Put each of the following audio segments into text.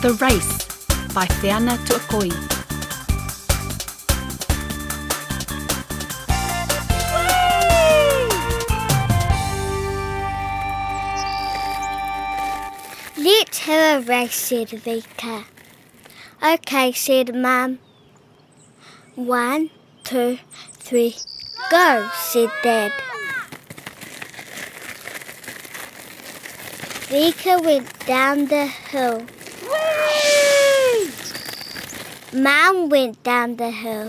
The Race by Whiana Tuakoi. Let's have a race, said Vika. Okay, said Mum. 1, 2, 3, go, said Dad. Vika went down the hill. Whee! Mum went down the hill.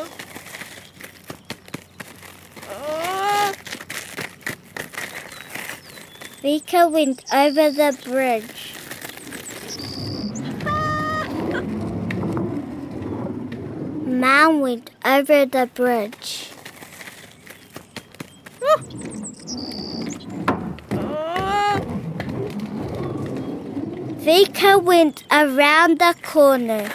Vika went over the bridge. Mum went over the bridge. Vika went around the corner.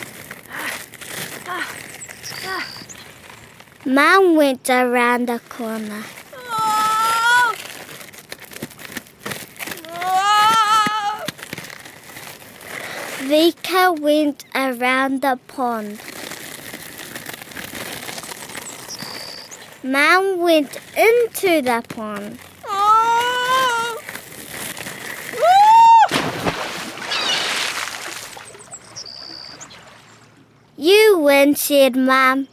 Mum went around the corner. Vika went around the pond. Mum went into the pond. You win, said Mum.